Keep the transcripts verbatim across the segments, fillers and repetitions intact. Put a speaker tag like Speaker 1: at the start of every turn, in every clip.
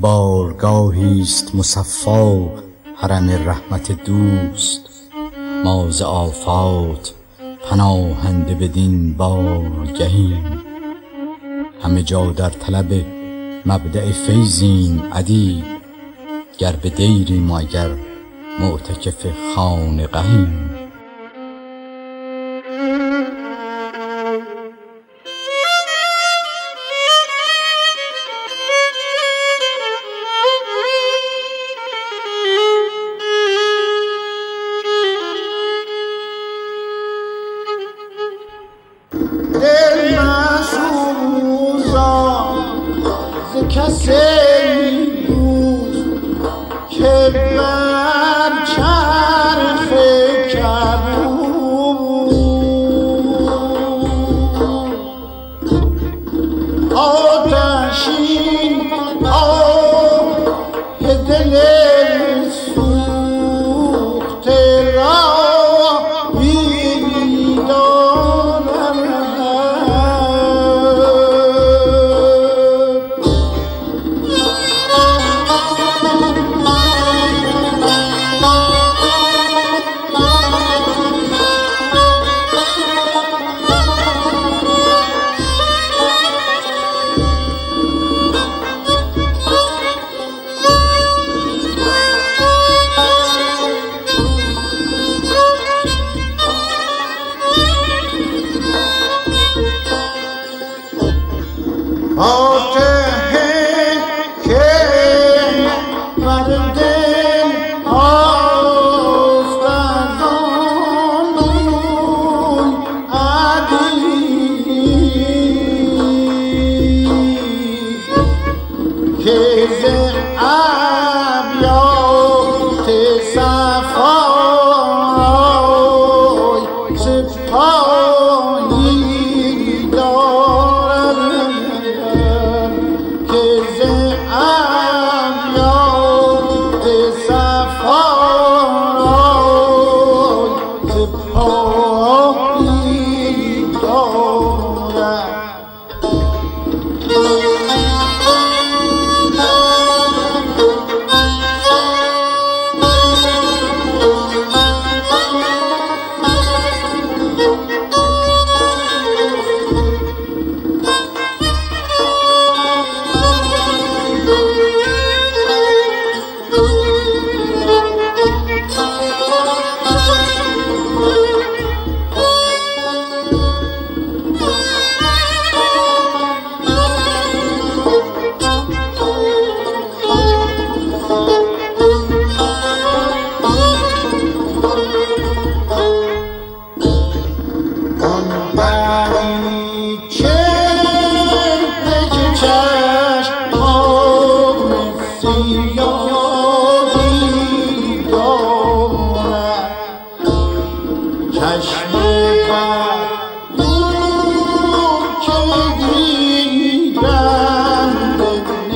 Speaker 1: بارگاهی است مصفا حرم رحمت دوست. ما ز آفات پناهنده بدین بارگهیم، همه جا در طلب مبدأ فیضیم ادیب. گر به دیریم و اگر معتکف خانقهیم.
Speaker 2: دل مسوزان ز کسی دوست که بر چرخ کبود آتشین آه دل سوخته را آتش که بر دل آست از آن روی ادیب که ز ابیات صفای سپاهی دارد که ز ابیات صفای سپاهی دارد. چشم بر دور که دیدم به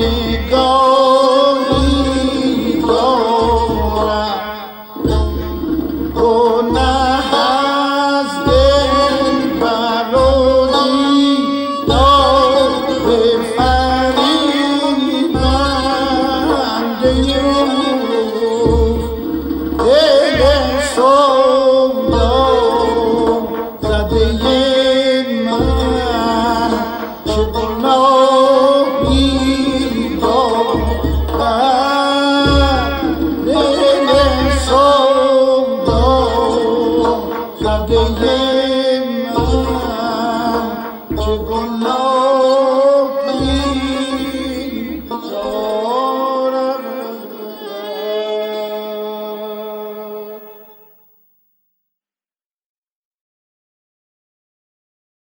Speaker 2: نگاهی دارد گناه از دل برادی دار به فریبنده دل سودا زده من چه گناه